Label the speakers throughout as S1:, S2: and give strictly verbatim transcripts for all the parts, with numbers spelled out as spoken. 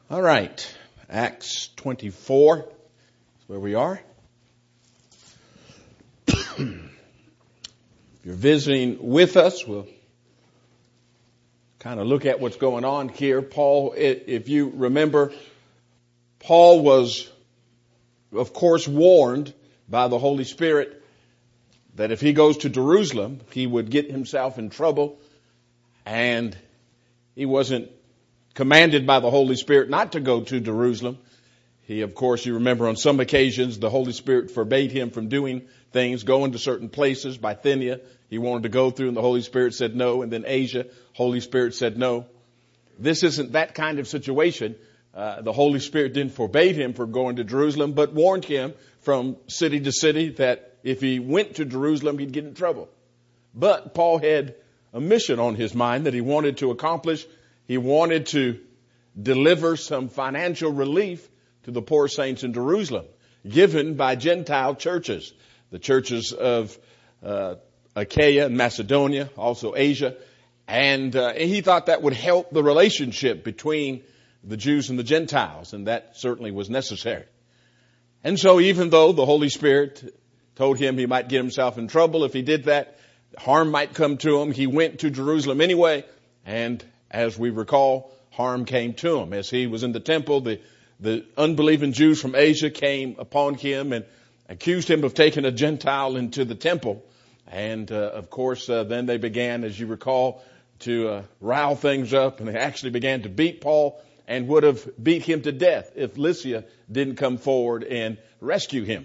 S1: All right, Acts twenty-four is where we are. If you're visiting with us, we'll kind of look at what's going on here. Paul, if you remember, Paul was, of course, warned by the Holy Spirit that if he goes to Jerusalem, he would get himself in trouble, and he wasn't commanded by the Holy Spirit not to go to Jerusalem. He, of course, you remember on some occasions, the Holy Spirit forbade him from doing things, going to certain places. Bithynia, he wanted to go through, and the Holy Spirit said no. And then Asia, Holy Spirit said no. This isn't that kind of situation. Uh, the Holy Spirit didn't forbade him from going to Jerusalem, but warned him from city to city that if he went to Jerusalem, he'd get in trouble. But Paul had a mission on his mind that he wanted to accomplish. He wanted to deliver some financial relief to the poor saints in Jerusalem, given by Gentile churches, the churches of uh, Achaia and Macedonia, also Asia. And uh, he thought that would help the relationship between the Jews and the Gentiles, and that certainly was necessary. And so even though the Holy Spirit told him he might get himself in trouble if he did that, harm might come to him, he went to Jerusalem anyway, and as we recall, harm came to him. As he was in the temple, the, the unbelieving Jews from Asia came upon him and accused him of taking a Gentile into the temple. And, uh, of course, uh, then they began, as you recall, to uh, rile things up, and they actually began to beat Paul and would have beat him to death if Lycia didn't come forward and rescue him.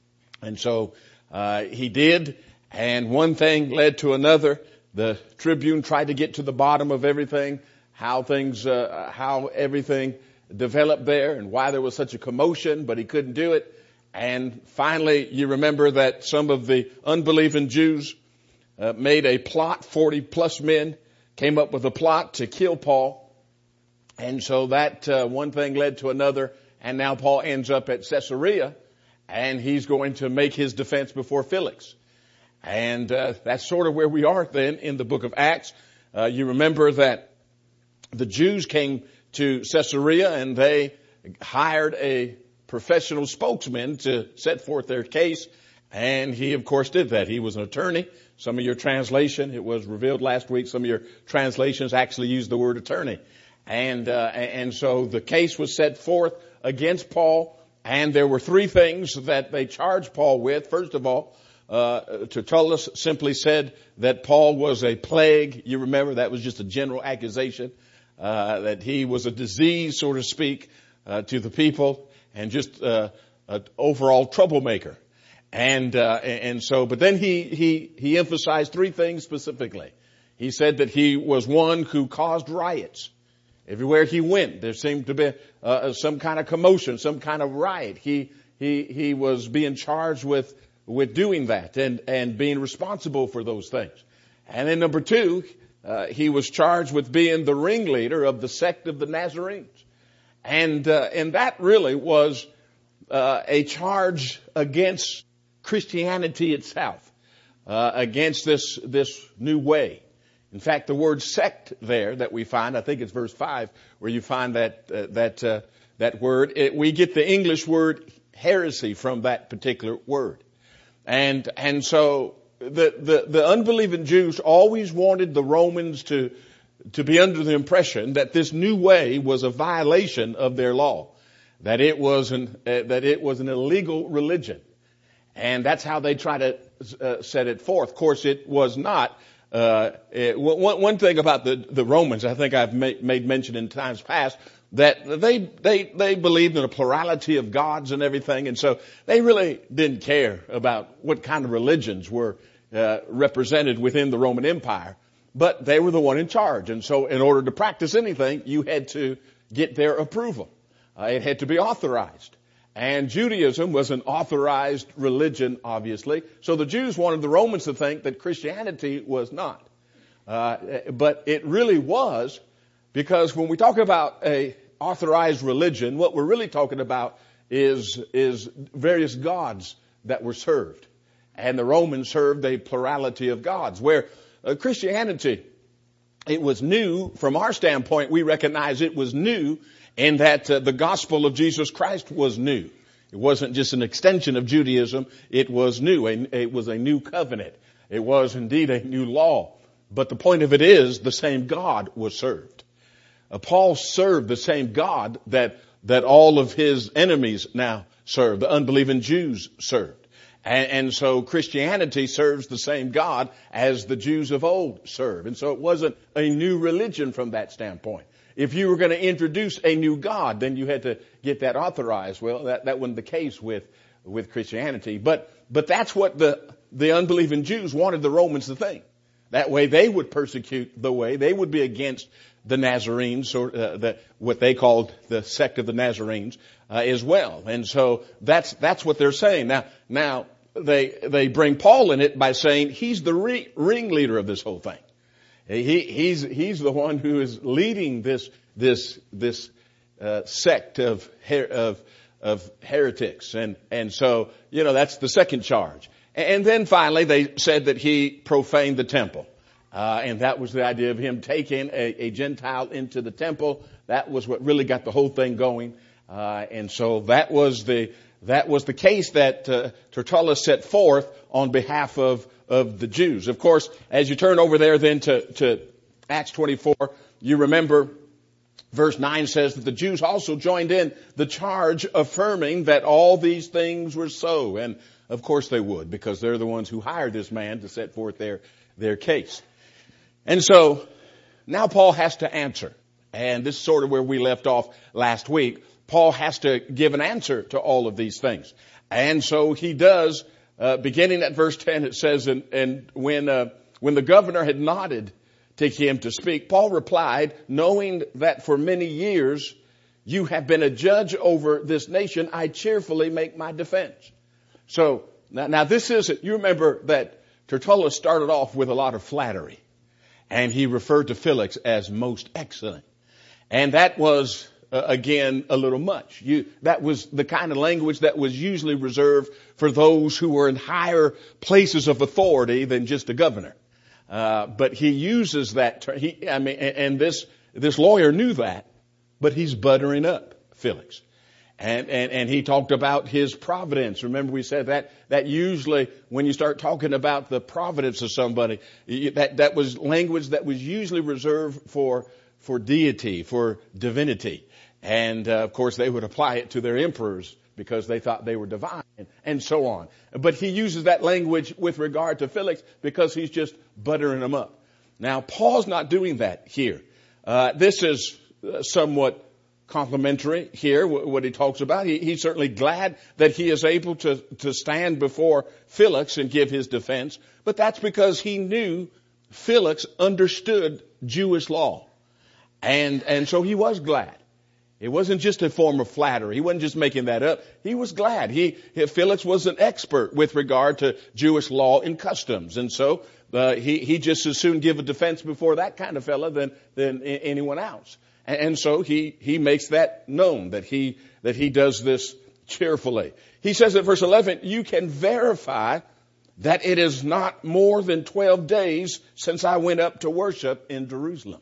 S1: And so uh, he did, and one thing led to another. The Tribune tried to get to the bottom of everything, how things, uh, how everything developed there and why there was such a commotion, but he couldn't do it. And finally, you remember that some of the unbelieving Jews uh, made a plot, forty plus men came up with a plot to kill Paul. And so that uh, one thing led to another, and now Paul ends up at Caesarea, and he's going to make his defense before Felix. And uh, that's sort of where we are then in the book of Acts. Uh, you remember that the Jews came to Caesarea and they hired a professional spokesman to set forth their case. And he, of course, did that. He was an attorney. Some of your translation, it was revealed last week, some of your translations actually used the word attorney. And, uh, and so the case was set forth against Paul. And there were three things that they charged Paul with. First of all, Uh, Tertullus simply said that Paul was a plague. You remember that was just a general accusation, uh, that he was a disease, so to speak, uh, to the people and just, uh, an overall troublemaker. And, uh, and so, but then he, he, he emphasized three things specifically. He said that he was one who caused riots. Everywhere he went, there seemed to be, uh, some kind of commotion, some kind of riot. He, he, he was being charged with with doing that and, and being responsible for those things. And then number two, uh, he was charged with being the ringleader of the sect of the Nazarenes. And, uh, and that really was, uh, a charge against Christianity itself, uh, against this, this new way. In fact, the word sect there that we find, I think it's verse five, where you find that, uh, that, uh, that word, it, we get the English word heresy from that particular word. And, and so the, the, the unbelieving Jews always wanted the Romans to, to be under the impression that this new way was a violation of their law, that it was an, uh, that it was an illegal religion. And that's how they try to uh, set it forth. Of course, it was not, uh, it, one, one thing about the, the Romans, I think I've made, made mention in times past, that they, they, they believed in a plurality of gods and everything. And so they really didn't care about what kind of religions were, uh, represented within the Roman Empire, but they were the one in charge. And so in order to practice anything, you had to get their approval. Uh, it had to be authorized. And Judaism was an authorized religion, obviously. So the Jews wanted the Romans to think that Christianity was not. Uh, but it really was. Because when we talk about a authorized religion, what we're really talking about is, is various gods that were served. And the Romans served a plurality of gods, where uh, Christianity it was new from our standpoint. We recognize it was new in that uh, the gospel of Jesus Christ was new. It wasn't just an extension of Judaism. It was new. It was a new covenant. It was indeed a new law. But the point of it is the same God was served. Uh, Paul served the same God that, that all of his enemies now serve. The unbelieving Jews served. And, and so Christianity serves the same God as the Jews of old serve. And so it wasn't a new religion from that standpoint. If you were going to introduce a new God, then you had to get that authorized. Well, that, that wasn't the case with, with Christianity. But, but that's what the, the unbelieving Jews wanted the Romans to think. That way they would persecute the way. They would be against the Nazarenes, or uh, the, what they called the sect of the Nazarenes, uh, as well. And so that's, that's what they're saying. Now, now, they, they bring Paul in it by saying he's the re- ringleader of this whole thing. He, he's, he's the one who is leading this, this, this, uh, sect of, her, of, of heretics. And, and so, you know, that's the second charge. And then finally they said that he profaned the temple. Uh, and that was the idea of him taking a, a Gentile into the temple. That was what really got the whole thing going. Uh, and so that was the, that was the case that, uh, Tertullus set forth on behalf of, of the Jews. Of course, as you turn over there then to, to Acts twenty-four, you remember verse nine says that the Jews also joined in the charge affirming that all these things were so. And of course they would, because they're the ones who hired this man to set forth their, their case. And so now Paul has to answer. And this is sort of where we left off last week. Paul has to give an answer to all of these things. And so he does. Uh, beginning at verse ten, it says, and, and when, uh, when the governor had nodded to him to speak, Paul replied, knowing that for many years you have been a judge over this nation, I cheerfully make my defense. So now, now this is it. You remember that Tertullus started off with a lot of flattery, and he referred to Felix as most excellent. And that was, Uh, again, a little much. You, that was the kind of language that was usually reserved for those who were in higher places of authority than just a governor. Uh, but he uses that term. He, I mean, and this, this lawyer knew that, but he's buttering up Felix. And, and, and he talked about his providence. Remember we said that, that usually when you start talking about the providence of somebody, that, that was language that was usually reserved for, for deity, for divinity. And, uh, of course, they would apply it to their emperors because they thought they were divine, and, and so on. But he uses that language with regard to Felix because he's just buttering him up. Now, Paul's not doing that here. Uh, this is somewhat complimentary here, what he talks about. He, he's certainly glad that he is able to, to stand before Felix and give his defense. But that's because he knew Felix understood Jewish law. And, and so he was glad. It wasn't just a form of flattery. He wasn't just making that up. He was glad. He, Felix was an expert with regard to Jewish law and customs. And so, uh, he, he just as soon give a defense before that kind of fella than, than anyone else. And, and so he, he makes that known that he, that he does this cheerfully. He says at verse eleven, you can verify that it is not more than twelve days since I went up to worship in Jerusalem.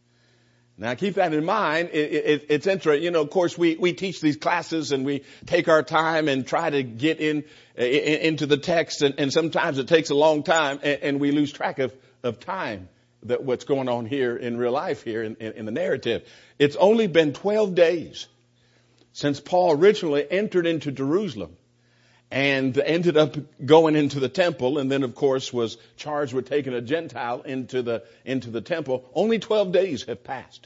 S1: Now, keep that in mind. It, it, it's interesting. You know, of course, we, we teach these classes and we take our time and try to get in, in into the text. And, and sometimes it takes a long time and, and we lose track of, of time, that what's going on here in real life here in, in, in the narrative. It's only been twelve days since Paul originally entered into Jerusalem and ended up going into the temple, and then, of course, was charged with taking a Gentile into the into the temple. Only twelve days have passed.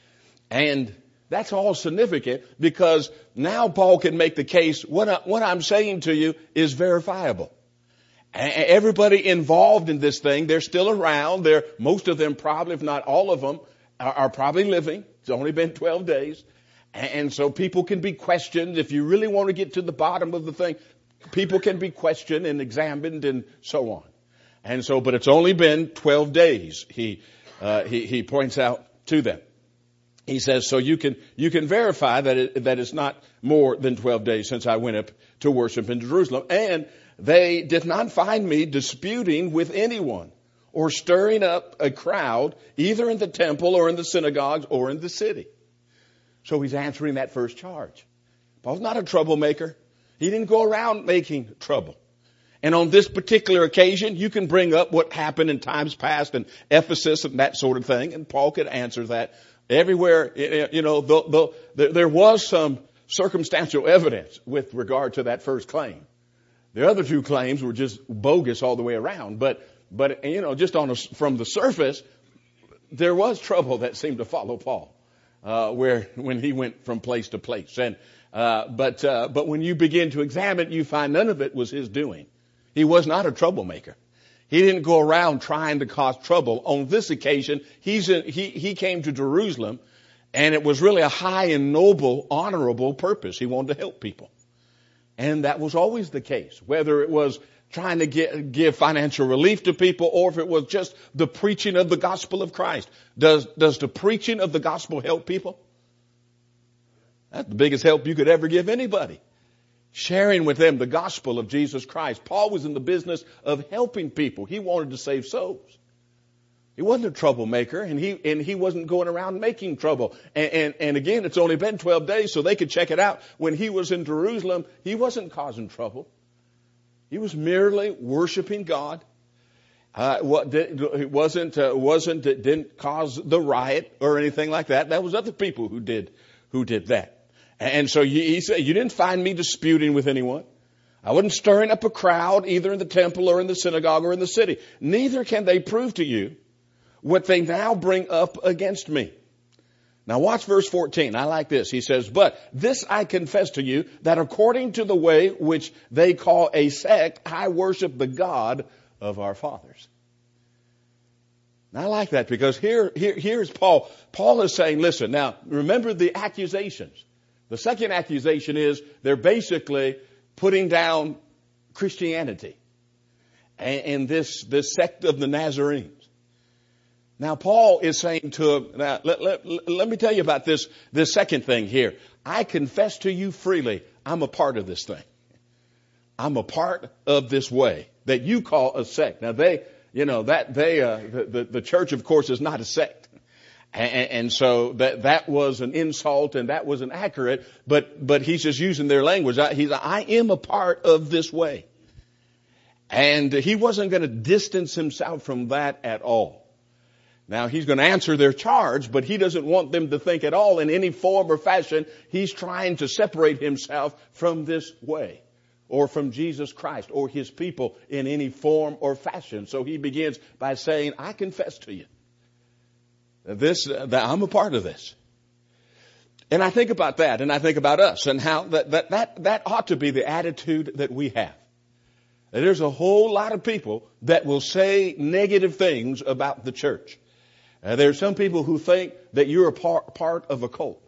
S1: And that's all significant because now Paul can make the case, what, I, what I'm saying to you is verifiable. And everybody involved in this thing, they're still around. They're, most of them probably, if not all of them, are, are probably living. It's only been twelve days. And so people can be questioned. If you really want to get to the bottom of the thing, people can be questioned and examined and so on. And so, but it's only been twelve days, he, uh, he, he points out to them. He says, so you can, you can verify that it, that it's not more than twelve days since I went up to worship in Jerusalem. And they did not find me disputing with anyone or stirring up a crowd, either in the temple or in the synagogues or in the city. So he's answering that first charge. Paul's not a troublemaker. He didn't go around making trouble. And on this particular occasion, you can bring up what happened in times past in Ephesus and that sort of thing, and Paul could answer that. Everywhere, you know, the, the, there was some circumstantial evidence with regard to that first claim. The other two claims were just bogus all the way around. But, but you know, just on a, from the surface, there was trouble that seemed to follow Paul, uh, where when he went from place to place. And uh, but uh, but when you begin to examine, you find none of it was his doing. He was not a troublemaker. He didn't go around trying to cause trouble. On this occasion, he's in, he he came to Jerusalem, and it was really a high and noble, honorable purpose. He wanted to help people. And that was always the case, whether it was trying to get, give financial relief to people or if it was just the preaching of the gospel of Christ. Does, does the preaching of the gospel help people? That's the biggest help you could ever give anybody. Sharing with them the gospel of Jesus Christ. Paul was in the business of helping people. He wanted to save souls. He wasn't a troublemaker, and he and he wasn't going around making trouble. And, and, and again, it's only been twelve days, so they could check it out. When he was in Jerusalem, he wasn't causing trouble. He was merely worshiping God. Uh, what it wasn't uh, wasn't it didn't cause the riot or anything like that. That was other people who did who did that. And so he, he said, "You didn't find me disputing with anyone. I wasn't stirring up a crowd either in the temple or in the synagogue or in the city. Neither can they prove to you what they now bring up against me." Now watch verse fourteen. I like this. He says, "But this I confess to you, that according to the way which they call a sect, I worship the God of our fathers." Now I like that because here, here, here's Paul. Paul is saying, listen, now remember the accusations. The second accusation is they're basically putting down Christianity and, and this, this sect of the Nazarenes. Now, Paul is saying to him, now, let, let, let me tell you about this, this second thing here. I confess to you freely, I'm a part of this thing. I'm a part of this way that you call a sect. Now, they, you know, that they, uh, the, the, the church, of course, is not a sect. And, and so that, that was an insult and that was inaccurate, but, but he's just using their language. I, he's, I am a part of this way. And he wasn't going to distance himself from that at all. Now, he's going to answer their charge, but he doesn't want them to think at all in any form or fashion he's trying to separate himself from this way or from Jesus Christ or his people in any form or fashion. So he begins by saying, I confess to you this, that I'm a part of this. And I think about that, and I think about us and how that, that, that, that ought to be the attitude that we have. There's a whole lot of people that will say negative things about the church. Uh, there are some people who think that you're a part, part of a cult.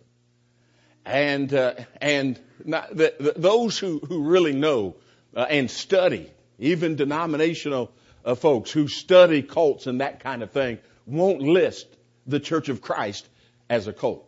S1: And, uh, and not, the, the, those who, who really know uh, and study, even denominational uh, folks who study cults and that kind of thing, won't list the Church of Christ as a cult.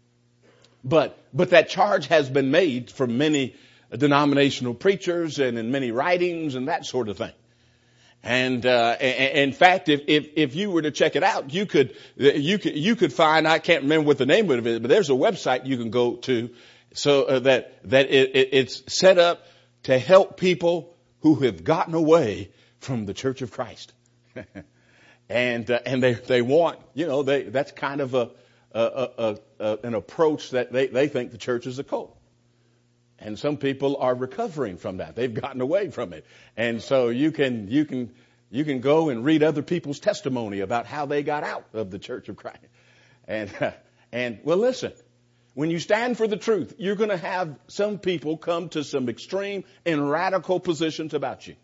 S1: But, but that charge has been made from many denominational preachers and in many writings and that sort of thing. And, uh, in fact, if, if, if you were to check it out, you could, you could, you could find, I can't remember what the name of it is, but there's a website you can go to so uh, that, that it, it, it's set up to help people who have gotten away from the Church of Christ. and, uh, and they, they want, you know, they, that's kind of a, a, a, a, an approach that they, they think the church is a cult. And some people are recovering from that. They've gotten away from it. And so you can, you can, you can go and read other people's testimony about how they got out of the Church of Christ. And, uh, and well, listen, when you stand for the truth, you're going to have some people come to some extreme and radical positions about you.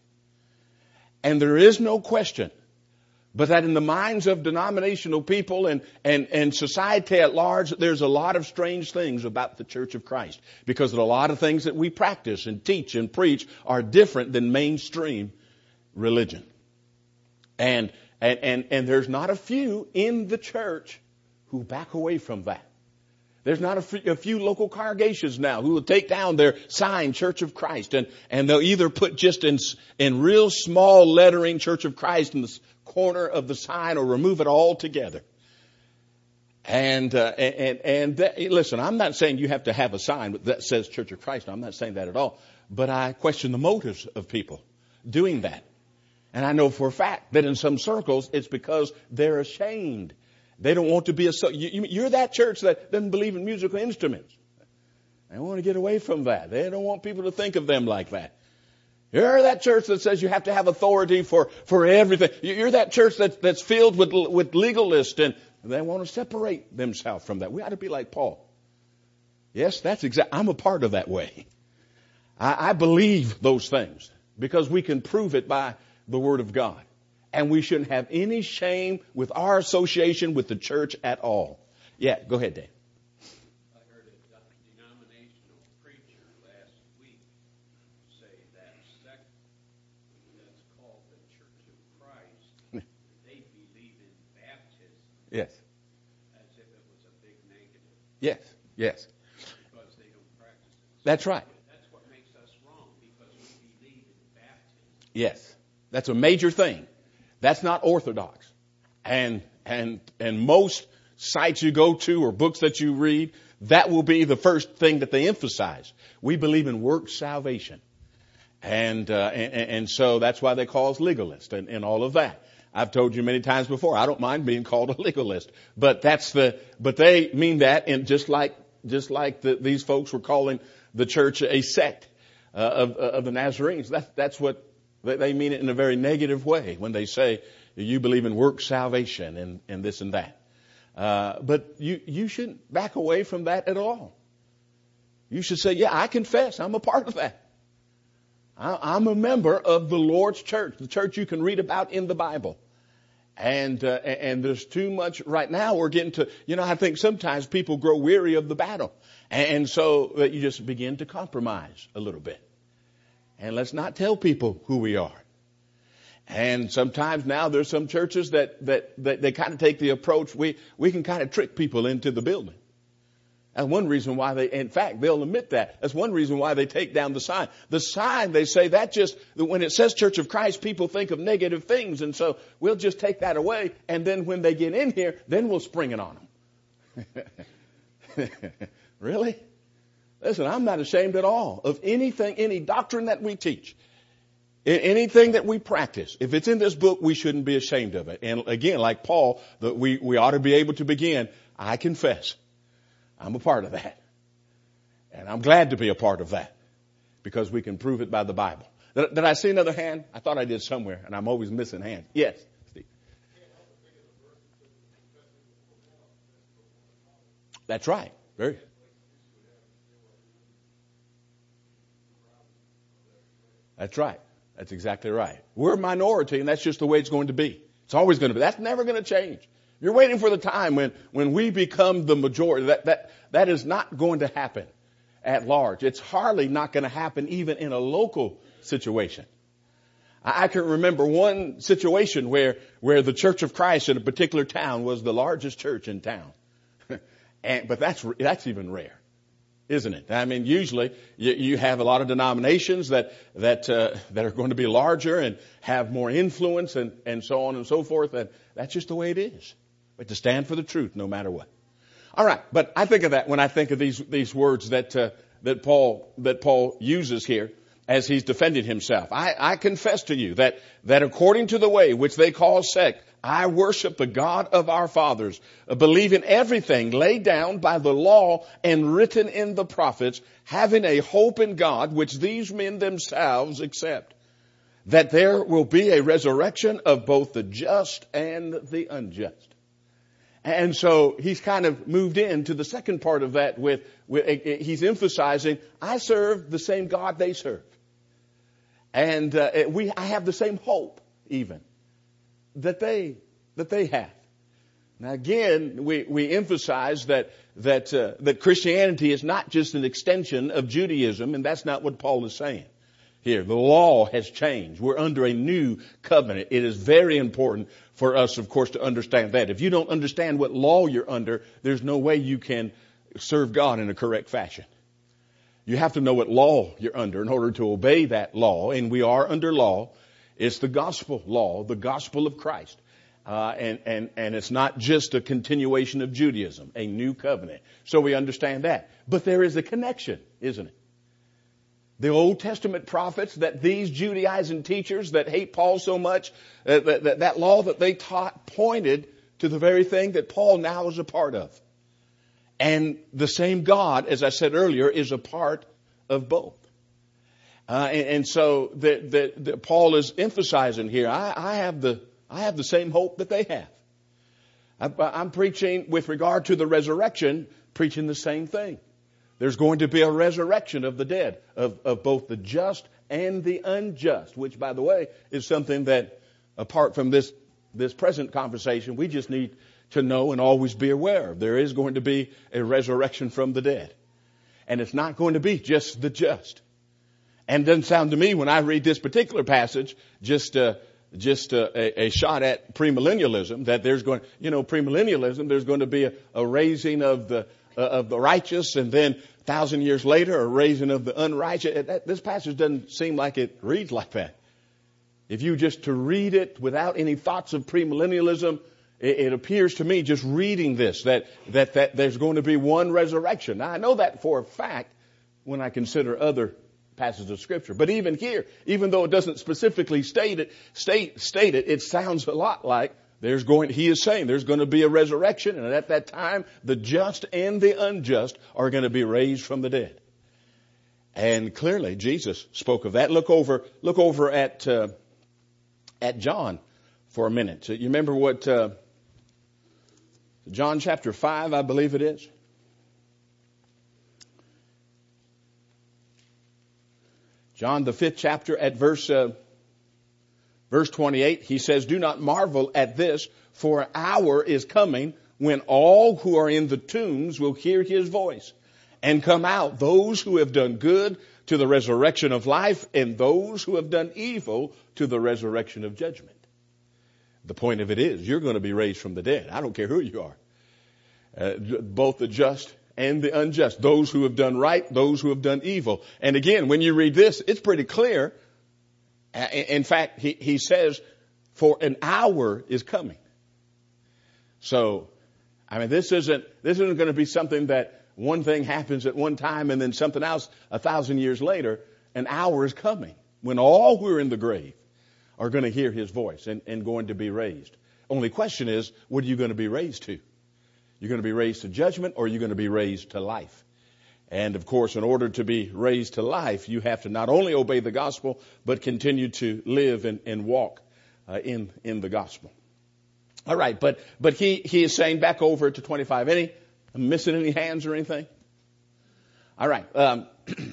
S1: And there is no question but that in the minds of denominational people and, and, and society at large, there's a lot of strange things about the Church of Christ. Because a lot of things that we practice and teach and preach are different than mainstream religion. And, and, and, and there's not a few in the church who back away from that. There's not a, f- a few local congregations now who will take down their sign, Church of Christ, and, and they'll either put just in, in real small lettering Church of Christ in the corner of the sign or remove it altogether. And, uh, and, and that, listen, I'm not saying you have to have a sign that says Church of Christ. I'm not saying that at all. But I question the motives of people doing that. And I know for a fact that in some circles, it's because they're ashamed. They don't want to be a, you, you're that church that doesn't believe in musical instruments. They want to get away from that. They don't want people to think of them like that. You're that church that says you have to have authority for, for everything. You're that church that, that's filled with, with legalists, and they want to separate themselves from that. We ought to be like Paul. Yes, that's exact. I'm a part of that way. I, I believe those things because we can prove it by the Word of God. And we shouldn't have any shame with our association with the church at all. Yeah, go ahead, Dave.
S2: I heard a denominational preacher last week say that sect that's called the Church of Christ, they believe in baptism.
S1: Yes.
S2: As if it was a big negative.
S1: Yes, yes.
S2: Because they don't practice it.
S1: That's right.
S2: That's what makes us wrong, because we believe in baptism.
S1: Yes. That's a major thing. That's not orthodox. And, and, and most sites you go to or books that you read, that will be the first thing that they emphasize. We believe in works salvation. And, uh, and, and so that's why they call us legalists and, and all of that. I've told you many times before, I don't mind being called a legalist, but that's the, but they mean that in just like, just like the, these folks were calling the church a sect, uh, of, of the Nazarenes. That's, that's what, they mean it in a very negative way when they say you believe in work salvation and, and this and that. Uh, but you, you shouldn't back away from that at all. You should say, yeah, I confess. I'm a part of that. I, I'm a member of the Lord's church, the church you can read about in the Bible. And, uh, and there's too much right now. We're getting to, you know, I think sometimes people grow weary of the battle. And so that you just begin to compromise a little bit. And let's not tell people who we are. And sometimes now there's some churches that, that, that they kind of take the approach, we, we can kind of trick people into the building. That's one reason why they, in fact, they'll admit that. That's one reason why they take down the sign. The sign, they say that just, when it says Church of Christ, people think of negative things. And so we'll just take that away. And then when they get in here, then we'll spring it on them. Really? Listen, I'm not ashamed at all of anything, any doctrine that we teach, anything that we practice. If it's in this book, we shouldn't be ashamed of it. And again, like Paul, that we, we ought to be able to begin, I confess, I'm a part of that. And I'm glad to be a part of that because we can prove it by the Bible. Did, did I see another hand? I thought I did somewhere, and I'm always missing hands. Yes, Steve. That's right. Very. That's right. That's exactly right. We're a minority, and that's just the way it's going to be. It's always going to be. That's never going to change. You're waiting for the time when, when we become the majority. That, that, that is not going to happen at large. It's hardly not going to happen even in a local situation. I, I can remember one situation where, where the Church of Christ in a particular town was the largest church in town. and, but that's, that's even rare. Isn't it? I mean, usually you, you have a lot of denominations that that uh, that are going to be larger and have more influence and, and so on and so forth. And that's just the way it is. We have to stand for the truth no matter what. All right, but I think of that when I think of these these words that uh, that Paul that Paul uses here as he's defended himself. I, I confess to you that that according to the way which they call sect, I worship the God of our fathers, believe in everything laid down by the law and written in the prophets, having a hope in God, which these men themselves accept, that there will be a resurrection of both the just and the unjust. And so he's kind of moved into the second part of that with, with he's emphasizing, I serve the same God they serve. And uh, we, I have the same hope even. That they, that they have. Now again, we, we emphasize that, that, uh, that Christianity is not just an extension of Judaism, and that's not what Paul is saying here. The law has changed. We're under a new covenant. It is very important for us, of course, to understand that. If you don't understand what law you're under, there's no way you can serve God in a correct fashion. You have to know what law you're under in order to obey that law. And we are under law. It's the gospel law, the gospel of Christ. Uh, and, and, and it's not just a continuation of Judaism, a new covenant. So we understand that. But there is a connection, isn't it? The Old Testament prophets, that these Judaizing teachers that hate Paul so much, uh, that, that, that law that they taught pointed to the very thing that Paul now is a part of. And the same God, as I said earlier, is a part of both. Uh, and, and so the, the, the, Paul is emphasizing here, I, I have the I have the same hope that they have. I, I'm preaching with regard to the resurrection, preaching the same thing. There's going to be a resurrection of the dead, of, of both the just and the unjust, which, by the way, is something that, apart from this, this present conversation, we just need to know and always be aware of. There is going to be a resurrection from the dead. And it's not going to be just the just. And it doesn't sound to me, when I read this particular passage, just uh, just uh, a, a shot at premillennialism, that there's going, you know, premillennialism, there's going to be a, a raising of the uh, of the righteous, and then a thousand years later, a raising of the unrighteous. That, this passage doesn't seem like it reads like that. If you just to read it without any thoughts of premillennialism, it, it appears to me, just reading this, that, that that there's going to be one resurrection. Now, I know that for a fact when I consider other passages of Scripture. But even here, even though it doesn't specifically state it, state, state it, it sounds a lot like there's going, he is saying there's going to be a resurrection, and at that time, the just and the unjust are going to be raised from the dead. And clearly, Jesus spoke of that. Look over, look over at, uh, at John for a minute. So you remember what, uh, John chapter five, I believe it is. John, the fifth chapter, at verse uh, verse twenty-eight, he says, "Do not marvel at this, for an hour is coming when all who are in the tombs will hear his voice and come out, those who have done good to the resurrection of life, and those who have done evil to the resurrection of judgment." The point of it is, you're going to be raised from the dead. I don't care who you are. Uh, both the just and the unjust, those who have done right, those who have done evil. And again, when you read this, it's pretty clear. In fact, he, he says, for an hour is coming. So, I mean, this isn't, this isn't going to be something that one thing happens at one time and then something else a thousand years later. An hour is coming when all who are in the grave are going to hear his voice and, and going to be raised. Only question is, what are you going to be raised to? You're going to be raised to judgment, or you're going to be raised to life. And of course, in order to be raised to life, you have to not only obey the gospel, but continue to live and, and walk uh, in, in the gospel. All right, but, but he, he is saying, back over to twenty-five. Any, I'm missing any hands or anything? All right. Um,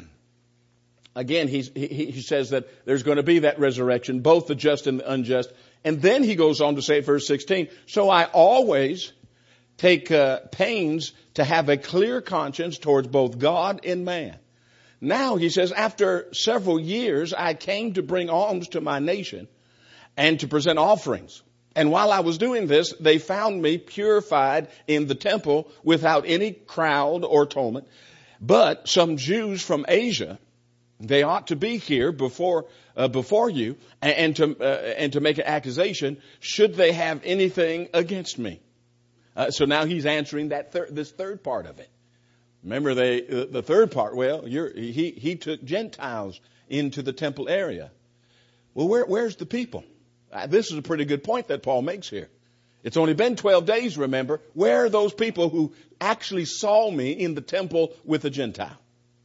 S1: again, he's, he, he says that there's going to be that resurrection, both the just and the unjust. And then he goes on to say, verse sixteen, "So I always take uh, pains to have a clear conscience towards both God and man. Now," he says, "after several years, I came to bring alms to my nation and to present offerings. And while I was doing this, they found me purified in the temple without any crowd or tumult. But some Jews from Asia, they ought to be here before uh, before you, and, and to uh, and to make an accusation, should they have anything against me." Uh, so now he's answering that thir- this third part of it. Remember, they uh, the third part. Well, you're, he he took Gentiles into the temple area. Well, where where's the people? Uh, this is a pretty good point that Paul makes here. It's only been twelve days. Remember, where are those people who actually saw me in the temple with a Gentile?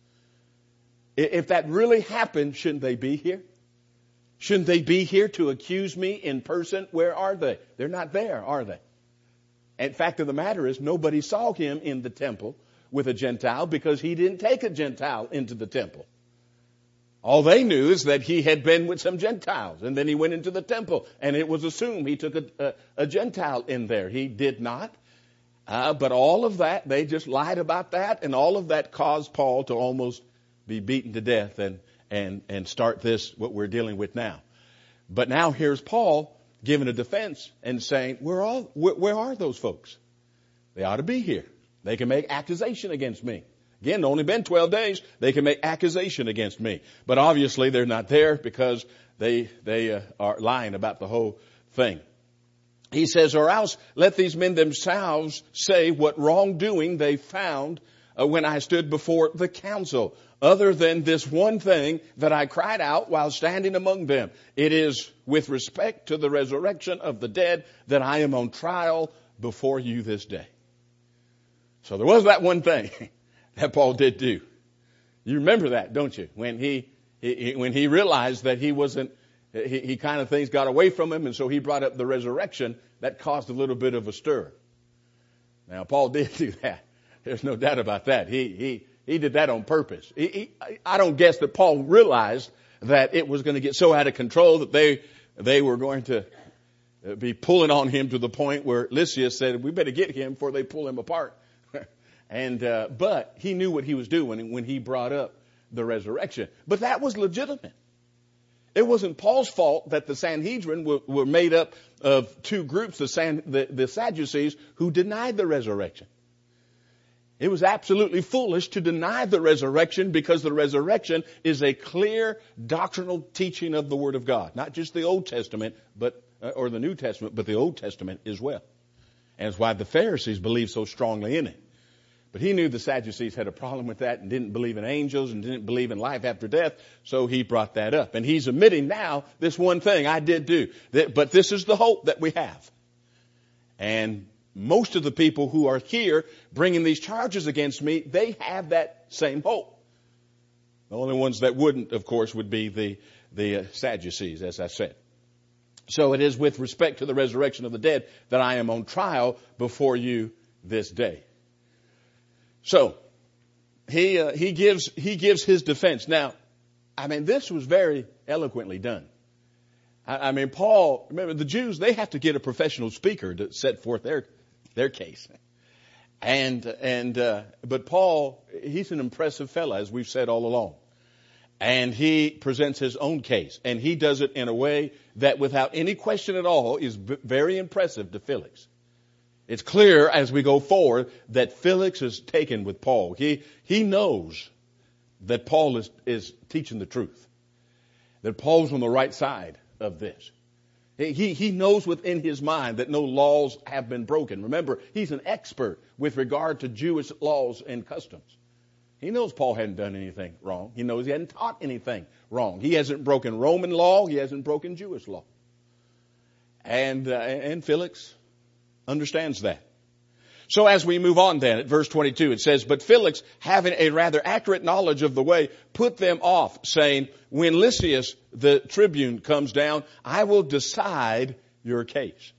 S1: If that really happened, shouldn't they be here? Shouldn't they be here to accuse me in person? Where are they? They're not there, are they? And fact of the matter is, nobody saw him in the temple with a Gentile because he didn't take a Gentile into the temple. All they knew is that he had been with some Gentiles, and then he went into the temple, and it was assumed he took a, a, a Gentile in there. He did not. Uh, but all of that, they just lied about that, and all of that caused Paul to almost be beaten to death and, and, and start this, what we're dealing with now. But now here's Paul giving a defense and saying, where, all, where, where are those folks? They ought to be here. They can make accusation against me. Again, only been twelve days. They can make accusation against me. But obviously they're not there because they, they uh, are lying about the whole thing. He says, or else let these men themselves say what wrongdoing they found uh, when I stood before the council, other than this one thing that I cried out while standing among them. It is with respect to the resurrection of the dead that I am on trial before you this day. So there was that one thing that Paul did do. You remember that, don't you? When he, he when he realized that he wasn't, he, he kind of things got away from him, and so he brought up the resurrection. That caused a little bit of a stir. Now, Paul did do that. There's no doubt about that. He he he did that on purpose. He, he, I don't guess that Paul realized that it was going to get so out of control that they they were going to be pulling on him to the point where Lysias said, "We better get him before they pull him apart." and uh, but he knew what he was doing when he brought up the resurrection. But that was legitimate. It wasn't Paul's fault that the Sanhedrin were, were made up of two groups, the, San, the, the Sadducees, who denied the resurrection. It was absolutely foolish to deny the resurrection, because the resurrection is a clear doctrinal teaching of the Word of God. Not just the Old Testament, but uh, or the New Testament, but the Old Testament as well. And it's why the Pharisees believed so strongly in it. But he knew the Sadducees had a problem with that and didn't believe in angels and didn't believe in life after death. So he brought that up. And he's admitting now this one thing I did do. That, but this is the hope that we have. And most of the people who are here bringing these charges against me, they have that same hope. The only ones that wouldn't, of course, would be the, the uh, Sadducees, as I said. So it is with respect to the resurrection of the dead that I am on trial before you this day. So, he, uh, he gives, he gives his defense. Now, I mean, this was very eloquently done. I, I mean, Paul, remember the Jews, they have to get a professional speaker to set forth their, their case. And, and, uh, but Paul, he's an impressive fella, as we've said all along. And he presents his own case, and he does it in a way that without any question at all is b- very impressive to Felix. It's clear as we go forward that Felix is taken with Paul. He, he knows that Paul is, is teaching the truth. That Paul's on the right side of this. He, he knows within his mind that no laws have been broken. Remember, he's an expert with regard to Jewish laws and customs. He knows Paul hadn't done anything wrong. He knows he hadn't taught anything wrong. He hasn't broken Roman law. He hasn't broken Jewish law. And, uh, and Felix understands that. So as we move on then at verse twenty-two, it says, but Felix, having a rather accurate knowledge of the way, put them off, saying, when Lysias the tribune comes down, I will decide your case.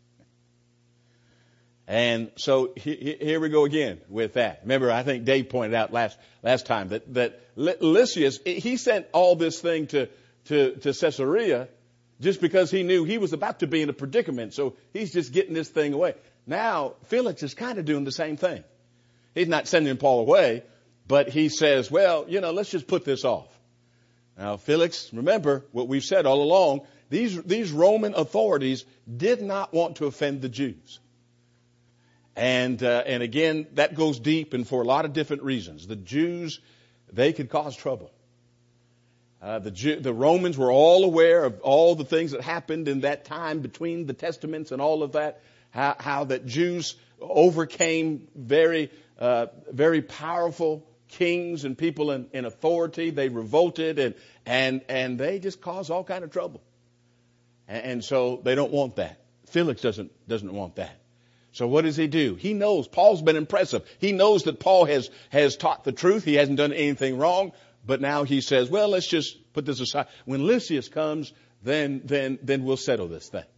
S1: And so he, here we go again with that. Remember, I think Dave pointed out last last time that, that Lysias, he sent all this thing to, to, to Caesarea just because he knew he was about to be in a predicament. So he's just getting this thing away. Now, Felix is kind of doing the same thing. He's not sending Paul away, but he says, well, you know, let's just put this off. Now, Felix, remember what we've said all along. These, these Roman authorities did not want to offend the Jews. And, uh, and again, that goes deep and for a lot of different reasons. The Jews, they could cause trouble. Uh, the Jew, the Romans were all aware of all the things that happened in that time between the Testaments and all of that. How, how that Jews overcame very, uh, very powerful kings and people in, in authority. They revolted and, and, and they just caused all kind of trouble. And, and so they don't want that. Felix doesn't, doesn't want that. So what does he do? He knows Paul's been impressive. He knows that Paul has, has taught the truth. He hasn't done anything wrong. But now he says, well, let's just put this aside. When Lysias comes, then, then, then we'll settle this thing.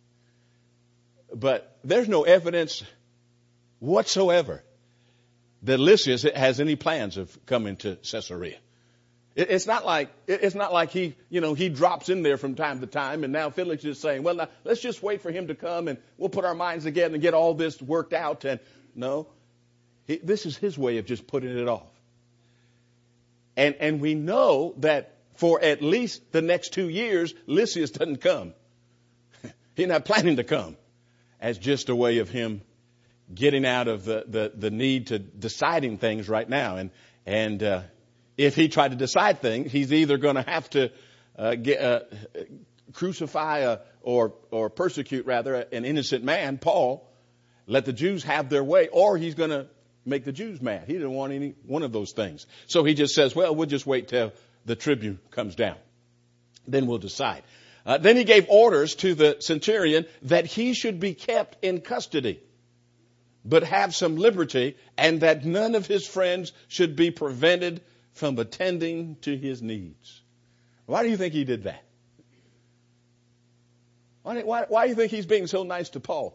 S1: But there's no evidence whatsoever that Lysias has any plans of coming to Caesarea. It's not like, it's not like he, you know, he drops in there from time to time and now Felix is saying, well, now let's just wait for him to come and we'll put our minds together and get all this worked out. And no, he, this is his way of just putting it off. And, and we know that for at least the next two years, Lysias doesn't come. He's not planning to come. As just a way of him getting out of the, the, the need to deciding things right now. And, and, uh, if he tried to decide things, he's either going to have to, uh, get, uh, crucify a, or, or persecute rather an innocent man, Paul, let the Jews have their way, or he's going to make the Jews mad. He didn't want any one of those things. So he just says, well, we'll just wait till the tribune comes down. Then we'll decide. Uh, then he gave orders to the centurion that he should be kept in custody, but have some liberty, and that none of his friends should be prevented from attending to his needs. Why do you think he did that? Why, why, why do you think he's being so nice to Paul?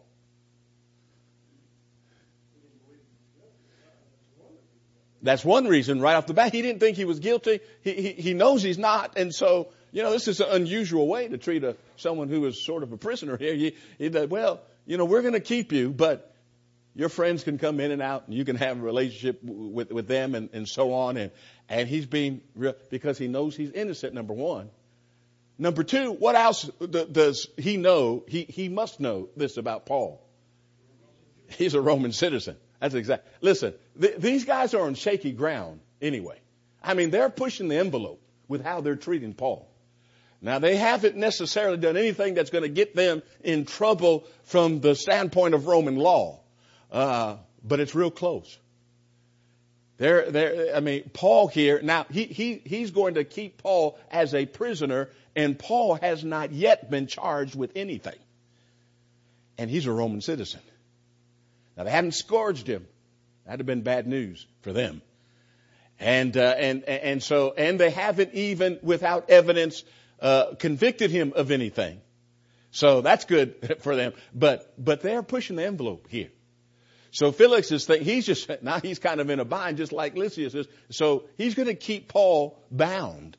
S1: That's one reason right off the bat. He didn't think he was guilty. He, he, he knows he's not. And so, you know, this is an unusual way to treat a, someone who is sort of a prisoner here. He, he said, well, you know, we're going to keep you, but your friends can come in and out and you can have a relationship with, with them and, and so on. And, and he's being real because he knows he's innocent, number one. Number two, what else does he know? He, he must know this about Paul. He's a Roman citizen. That's exact. Listen, th- these guys are on shaky ground anyway. I mean, they're pushing the envelope with how they're treating Paul. Now, they haven't necessarily done anything that's going to get them in trouble from the standpoint of Roman law. Uh, but it's real close. They're, they're, I mean, Paul here, now, he, he, he's going to keep Paul as a prisoner, and Paul has not yet been charged with anything. And he's a Roman citizen. Now, they hadn't scourged him. That'd have been bad news for them. And, uh, and, and so, and they haven't even, without evidence, uh, convicted him of anything. So that's good for them. But, but they're pushing the envelope here. So Felix is thinking, he's just, now he's kind of in a bind, just like Lysias is. So he's going to keep Paul bound.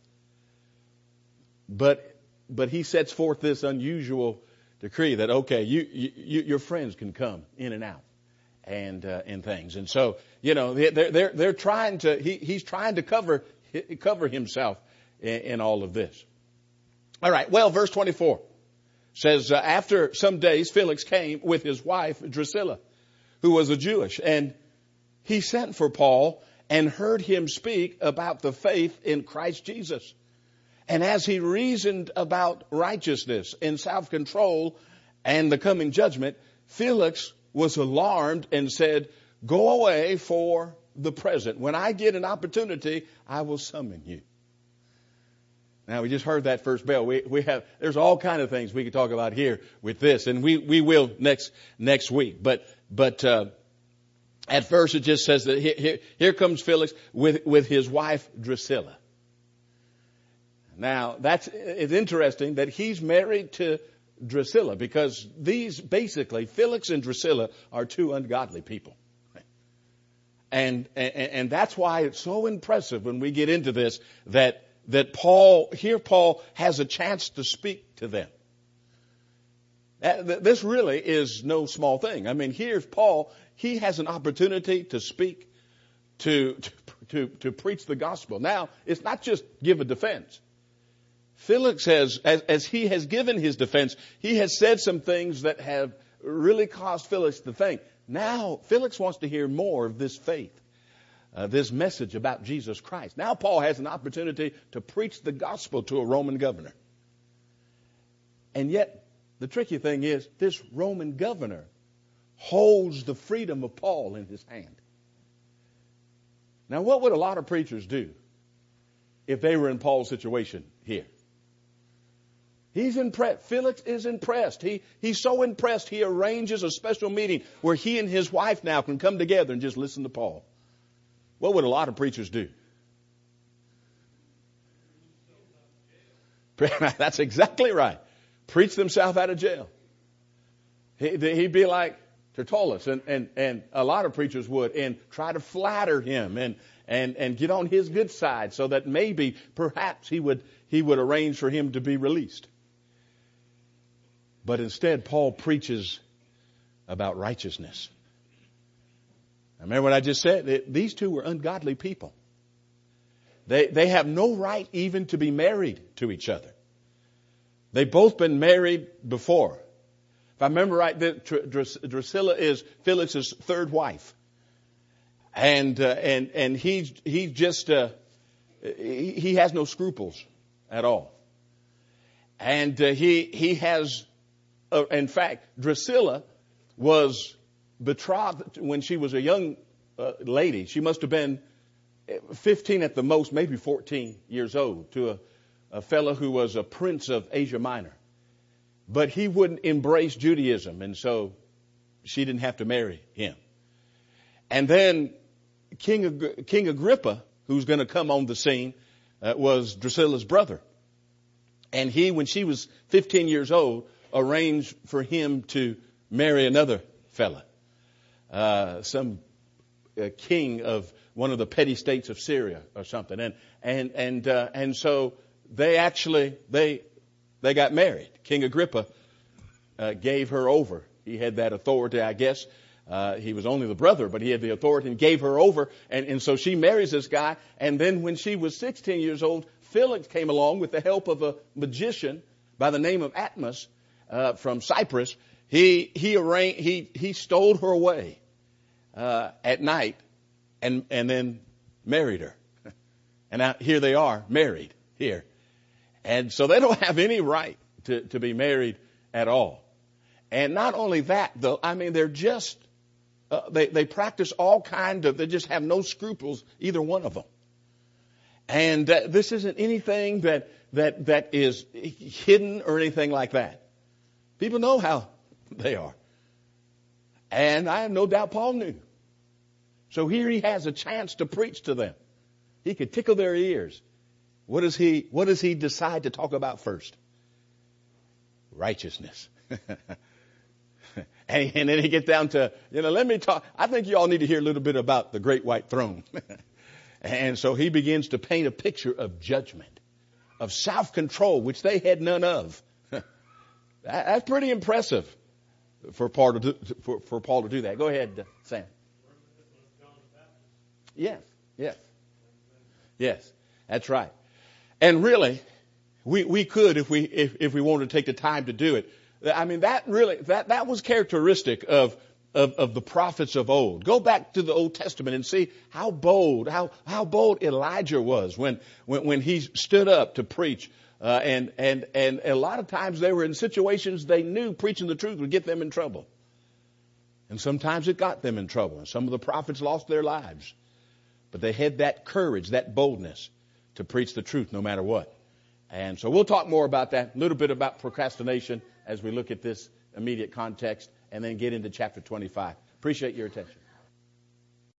S1: But, but he sets forth this unusual decree that, okay, you, you, your friends can come in and out. And, uh, and things. And so, you know, they're, they're, they're trying to, he, he's trying to cover, cover himself in, in all of this. All right. Well, verse twenty-four says, uh, after some days, Felix came with his wife, Drusilla, who was a Jewish, and he sent for Paul and heard him speak about the faith in Christ Jesus. And as he reasoned about righteousness and self-control and the coming judgment, Felix was alarmed and said, go away for the present. When I get an opportunity, I will summon you. Now, we just heard that first bell. We, we have, there's all kind of things we could talk about here with this, and we, we will next, next week. But, but, uh, at first it just says that here, here comes Felix with, with his wife, Drusilla. Now, that's, it's interesting that he's married to Drusilla, because these basically, Felix and Drusilla are two ungodly people. And, and, and that's why it's so impressive when we get into this that, that Paul, here Paul has a chance to speak to them. This really is no small thing. I mean, here's Paul, he has an opportunity to speak, to, to, to, to preach the gospel. Now, it's not just give a defense. Felix has, as, as he has given his defense, he has said some things that have really caused Felix to think. Now, Felix wants to hear more of this faith, uh, this message about Jesus Christ. Now, Paul has an opportunity to preach the gospel to a Roman governor. And yet, the tricky thing is, this Roman governor holds the freedom of Paul in his hand. Now, what would a lot of preachers do if they were in Paul's situation here? He's impressed. Felix is impressed. He, he's so impressed, he arranges a special meeting where he and his wife now can come together and just listen to Paul. What would a lot of preachers do? That's exactly right. Preach themselves out of jail. He, he'd be like Tertullus, and, and, and a lot of preachers would, and try to flatter him and, and, and get on his good side so that maybe, perhaps he would, he would arrange for him to be released. But instead, Paul preaches about righteousness. Remember what I just said? These two were ungodly people. They, they have no right even to be married to each other. They've both been married before. If I remember right, Drusilla is Felix's third wife. And, uh, and, and he's, he's just, uh, he, he has no scruples at all. And, uh, he, he has, uh, in fact, Drusilla was betrothed when she was a young uh, lady. She must have been fifteen at the most, maybe fourteen years old, to a, a fellow who was a prince of Asia Minor. But he wouldn't embrace Judaism, and so she didn't have to marry him. And then King Ag- King Agrippa, who's going to come on the scene, uh, was Drusilla's brother. And he, when she was fifteen years old, arranged for him to marry another fella, uh, some uh, king of one of the petty states of Syria or something. And and and uh, and so they actually they they got married. King Agrippa uh, gave her over. He had that authority, I guess. Uh, he was only the brother, but he had the authority and gave her over. And, and so she marries this guy. And then when she was sixteen years old, Felix came along with the help of a magician by the name of Atmas uh, from Cyprus. He he arranged, he he stole her away uh, at night, and and then married her. And now, here they are, married here. And so they don't have any right to to be married at all. And not only that, though, I mean, they're just uh, they they practice all kind of. They just have no scruples, either one of them. And uh, this isn't anything that that that is hidden or anything like that. People know how they are. And I have no doubt Paul knew. So here he has a chance to preach to them. He could tickle their ears. What does he, what does he decide to talk about first? Righteousness. and, and then he gets down to, you know, let me talk. I think you all need to hear a little bit about the great white throne. And so he begins to paint a picture of judgment, of self-control, which they had none of. That's pretty impressive for Paul to do, for, for Paul to do that. Go ahead, Sam. Yes, yes, yes. That's right. And really, we we could if we if if we wanted to take the time to do it. I mean, that really that that was characteristic of of of the prophets of old. Go back to the Old Testament and see how bold how how bold Elijah was when when when he stood up to preach. Uh, and, and, and a lot of times they were in situations they knew preaching the truth would get them in trouble. And sometimes it got them in trouble. And some of the prophets lost their lives. But they had that courage, that boldness to preach the truth no matter what. And so we'll talk more about that, a little bit about procrastination as we look at this immediate context and then get into chapter twenty-five. Appreciate your attention.